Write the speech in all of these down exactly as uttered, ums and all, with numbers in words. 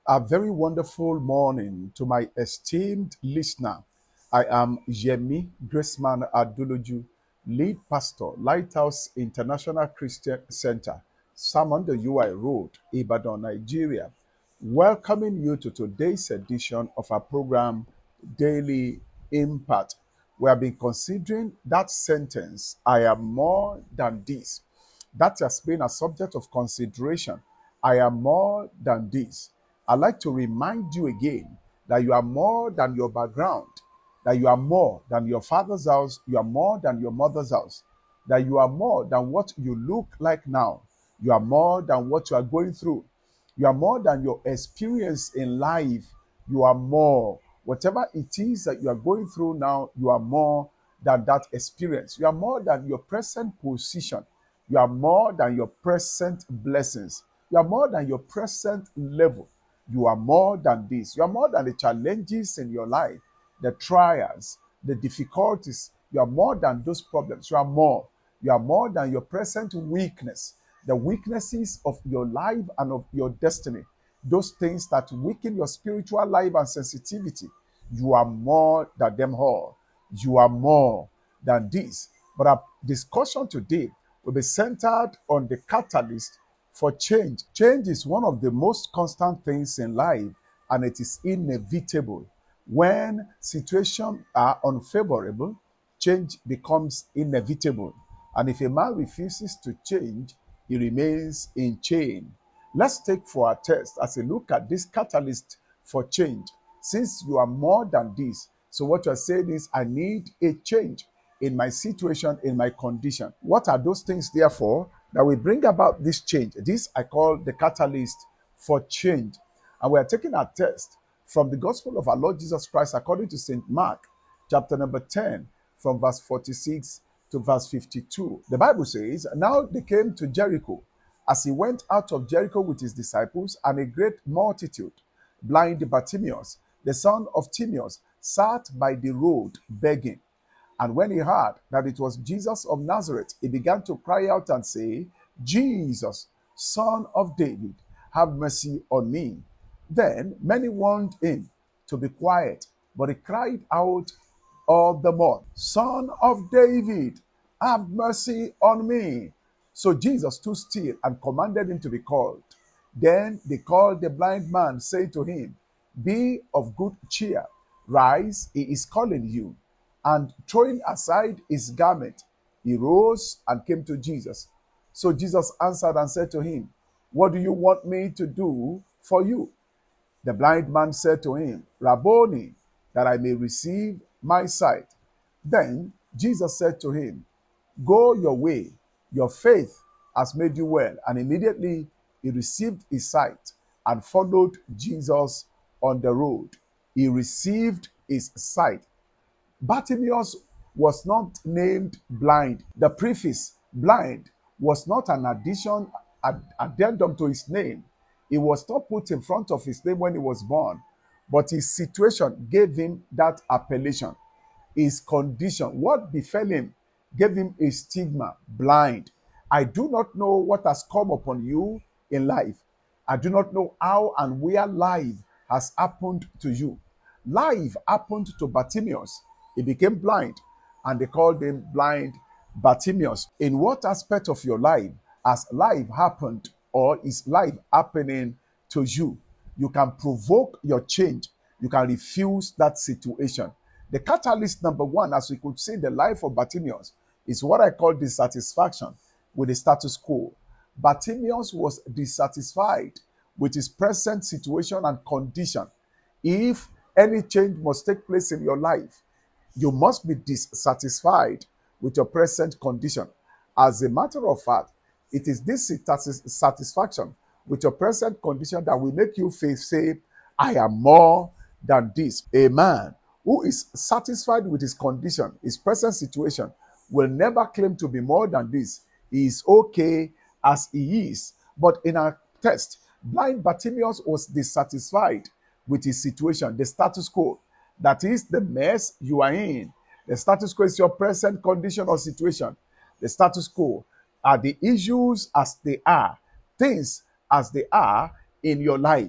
A very wonderful morning to my esteemed listener. I am Yemi Graceman Aduluju, lead pastor, Lighthouse International Christian Center, Salmon the U I Road, Ibadan, Nigeria. Welcoming you to today's edition of our program, Daily Impact. We have been considering that sentence, I am more than this. That has been a subject of consideration. I am more than this. I'd like to remind you again that you are more than your background, that you are more than your father's house, you are more than your mother's house, that you are more than what you look like now, you are more than what you are going through, you are more than your experience in life, you are more. Whatever it is that you are going through now, you are more than that experience. You are more than your present position. You are more than your present blessings. You are more than your present level. You are more than this. You are more than the challenges in your life, the trials, the difficulties. You are more than those problems. You are more. You are more than your present weakness, the weaknesses of your life and of your destiny, those things that weaken your spiritual life and sensitivity. You are more than them all. You are more than this. But our discussion today will be centered on the catalyst for change. Change is one of the most constant things in life, and it is inevitable. When situations are unfavorable, change becomes inevitable. And if a man refuses to change, he remains in chain. Let's take for our test as a look at this catalyst for change. Since you are more than this, so what you're saying is, I need a change in my situation, in my condition. What are those things, therefore, that will bring about this change? This I call the catalyst for change. And we are taking our test from the Gospel of our Lord Jesus Christ according to Saint Mark, chapter number ten, from verse forty-six to verse fifty-two. The Bible says, now they came to Jericho. As he went out of Jericho with his disciples and a great multitude, blind Bartimaeus, the son of Timaeus, sat by the road begging. And when he heard that it was Jesus of Nazareth, he began to cry out and say, Jesus, Son of David, have mercy on me. Then many warned him to be quiet, but he cried out all the more, Son of David, have mercy on me. So Jesus stood still and commanded him to be called. Then they called the blind man, saying to him, be of good cheer, rise, he is calling you. And throwing aside his garment, he rose and came to Jesus. So Jesus answered and said to him, what do you want me to do for you? The blind man said to him, Rabboni, that I may receive my sight. Then Jesus said to him, go your way, your faith has made you well. And immediately he received his sight and followed Jesus on the road. He received his sight. Bartimaeus was not named blind. The prefix blind was not an addition, ad- addendum to his name. It was not put in front of his name when he was born, but his situation gave him that appellation. His condition, what befell him, gave him a stigma, blind. I do not know what has come upon you in life. I do not know how and where life has happened to you. Life happened to Bartimaeus. He became blind, and they called him blind Bartimaeus. In what aspect of your life has life happened, or is life happening to you? You can provoke your change. You can refuse that situation. The catalyst number one, as we could see in the life of Bartimaeus, is what I call dissatisfaction with the status quo. Bartimaeus was dissatisfied with his present situation and condition. If any change must take place in your life, you must be dissatisfied with your present condition. As a matter of fact, it is this satisfaction with your present condition that will make you say, I am more than this. A man who is satisfied with his condition, his present situation, will never claim to be more than this. He is okay as he is. But in our text, blind Bartimaeus was dissatisfied with his situation, the status quo. That is the mess you are in. The status quo is your present condition or situation. The status quo are the issues as they are, things as they are in your life.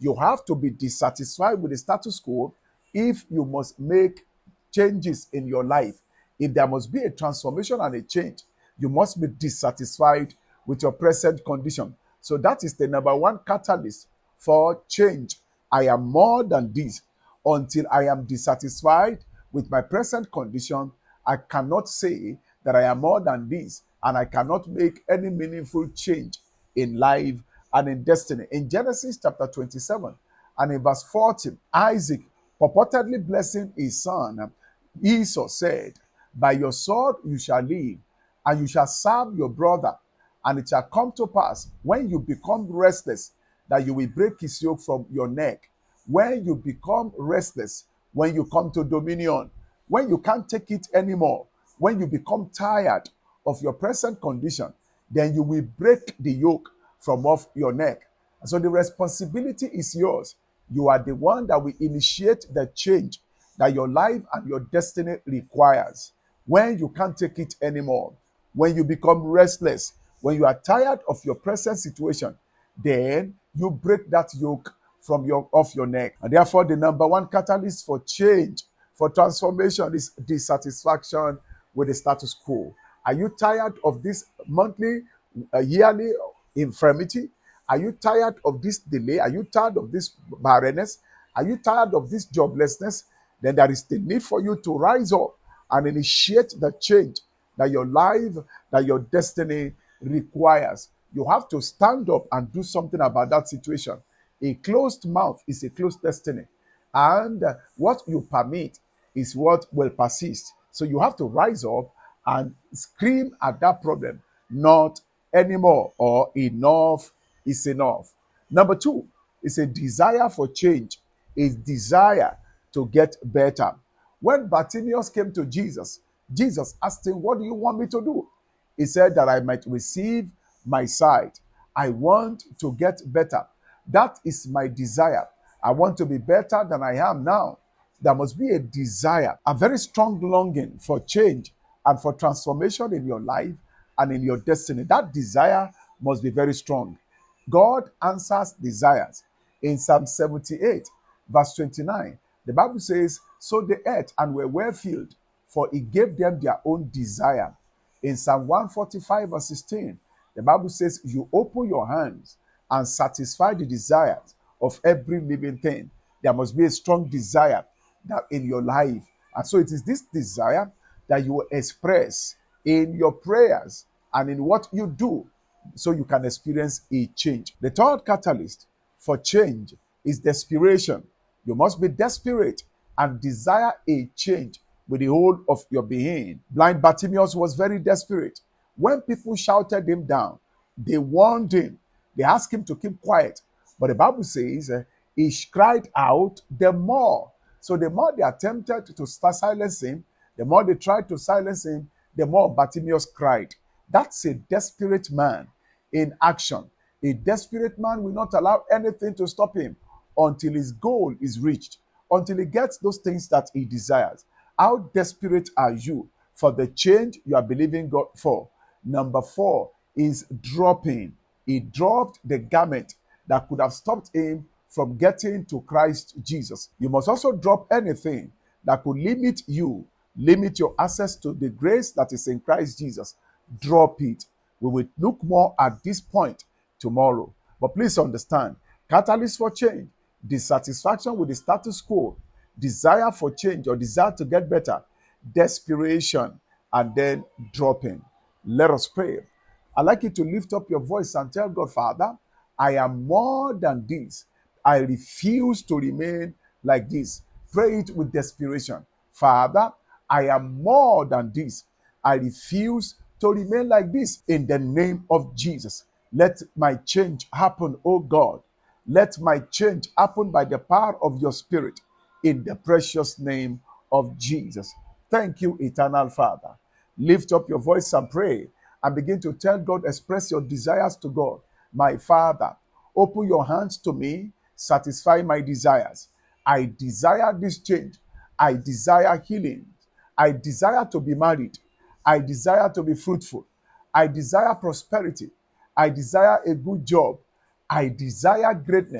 You have to be dissatisfied with the status quo if you must make changes in your life. If there must be a transformation and a change, you must be dissatisfied with your present condition. So that is the number one catalyst for change. I am more than this. Until I am dissatisfied with my present condition, I cannot say that I am more than this, and I cannot make any meaningful change in life and in destiny. In Genesis chapter twenty-seven and in verse forty, Isaac purportedly blessing his son, Esau said, by your sword you shall live, and you shall serve your brother. And it shall come to pass, when you become restless, that you will break his yoke from your neck. When you become restless, when you come to dominion, when you can't take it anymore, when you become tired of your present condition, then you will break the yoke from off your neck. And so the responsibility is yours. You are the one that will initiate the change that your life and your destiny requires. When you can't take it anymore, when you become restless, when you are tired of your present situation, then you break that yoke from your off your neck. And therefore, the number one catalyst for change, for transformation, is dissatisfaction with the status quo. Are you tired of this monthly, uh, yearly infirmity? Are you tired of this delay? Are you tired of this barrenness? Are you tired of this joblessness? Then there is the need for you to rise up and initiate the change that your life, that your destiny requires. You have to stand up and do something about that situation. A closed mouth is a closed destiny. And uh, what you permit is what will persist. So you have to rise up and scream at that problem, not anymore, or enough is enough. Number two is a desire for change, a desire to get better. When Bartimaeus came to Jesus, Jesus asked him, what do you want me to do? He said that I might receive my sight. I want to get better. That is my desire. I want to be better than I am now. There must be a desire, a very strong longing for change and for transformation in your life and in your destiny. That desire must be very strong. God answers desires. In Psalm seventy-eight, verse twenty-nine, the Bible says, so they ate and were well filled, for he gave them their own desire. In Psalm one forty-five, verse sixteen, the Bible says, you open your hands and satisfy the desires of every living thing. There must be a strong desire that in your life. And so it is this desire that you will express in your prayers and in what you do, so you can experience a change. The third catalyst for change is desperation. You must be desperate and desire a change with the whole of your being. Blind Bartimaeus was very desperate. When people shouted him down, they warned him. They asked him to keep quiet. But the Bible says uh, he cried out the more. So the more they attempted to silence him, the more they tried to silence him, the more Bartimaeus cried. That's a desperate man in action. A desperate man will not allow anything to stop him until his goal is reached, until he gets those things that he desires. How desperate are you for the change you are believing God for? Number four is dropping. He dropped the garment that could have stopped him from getting to Christ Jesus. You must also drop anything that could limit you, limit your access to the grace that is in Christ Jesus. Drop it. We will look more at this point tomorrow. But please understand, catalyst for change, dissatisfaction with the status quo, desire for change or desire to get better, desperation, and then dropping. Let us pray. I'd like you to lift up your voice and tell God, Father, I am more than this. I refuse to remain like this. Pray it with desperation. Father, I am more than this. I refuse to remain like this. In the name of Jesus, let my change happen, oh God. Let my change happen by the power of your Spirit. In the precious name of Jesus. Thank you, eternal Father. Lift up your voice and pray and begin to tell God, express your desires to God. My Father, open your hands to me, satisfy my desires. I desire this change. I desire healing. I desire to be married. I desire to be fruitful. I desire prosperity. I desire a good job. I desire greatness.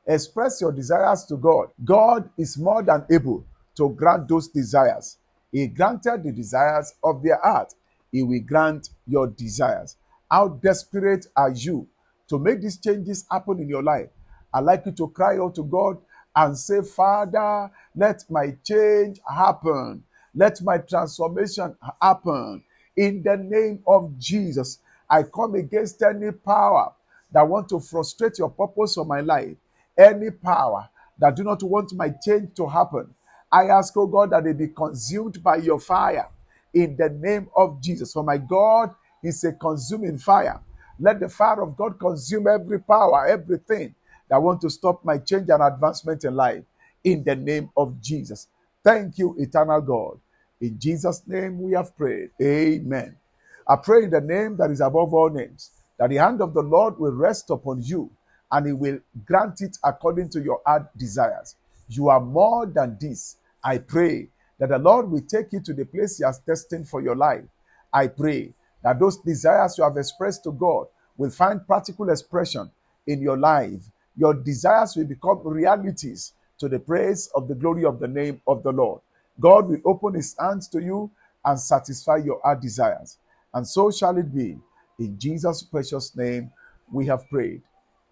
Express your desires to God. God is more than able to grant those desires. He granted the desires of their heart. He will grant your desires. How desperate are you to make these changes happen in your life? I'd like you to cry out to God and say, Father, let my change happen. Let my transformation happen. In the name of Jesus, I come against any power that want to frustrate your purpose for my life. Any power that do not want my change to happen. I ask, oh God, that they be consumed by your fire. In the name of Jesus. For my God is a consuming fire. Let the fire of God consume every power, everything that want to stop my change and advancement in life. In the name of Jesus. Thank you, eternal God. In Jesus' name we have prayed. Amen. I pray in the name that is above all names, that the hand of the Lord will rest upon you, and he will grant it according to your heart desires. You are more than this. I pray that the Lord will take you to the place he has destined for your life. I pray that those desires you have expressed to God will find practical expression in your life. Your desires will become realities to the praise of the glory of the name of the Lord. God will open his hands to you and satisfy your heart desires. And so shall it be. In Jesus' precious name we have prayed.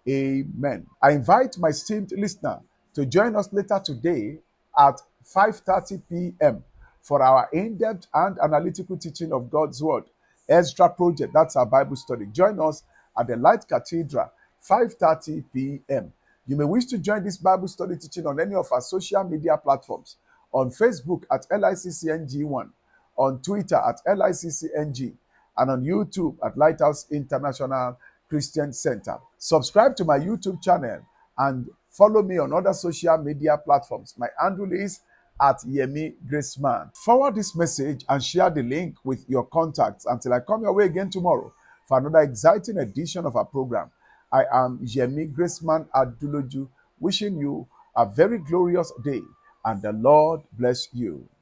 Amen. I invite my esteemed listener to join us later today at five thirty p.m. for our in-depth and analytical teaching of God's Word. Ezra Project, that's our Bible study. Join us at the Light Cathedral, five thirty p.m. You may wish to join this Bible study teaching on any of our social media platforms. On Facebook at L I C C N G one, on Twitter at L I C C N G, and on YouTube at Lighthouse International Christian Center. Subscribe to my YouTube channel and follow me on other social media platforms. My handle is at Yemi Graceman. Forward this message and share the link with your contacts until I come your way again tomorrow for another exciting edition of our program. I am Yemi Graceman Aduloju, wishing you a very glorious day, and the Lord bless you.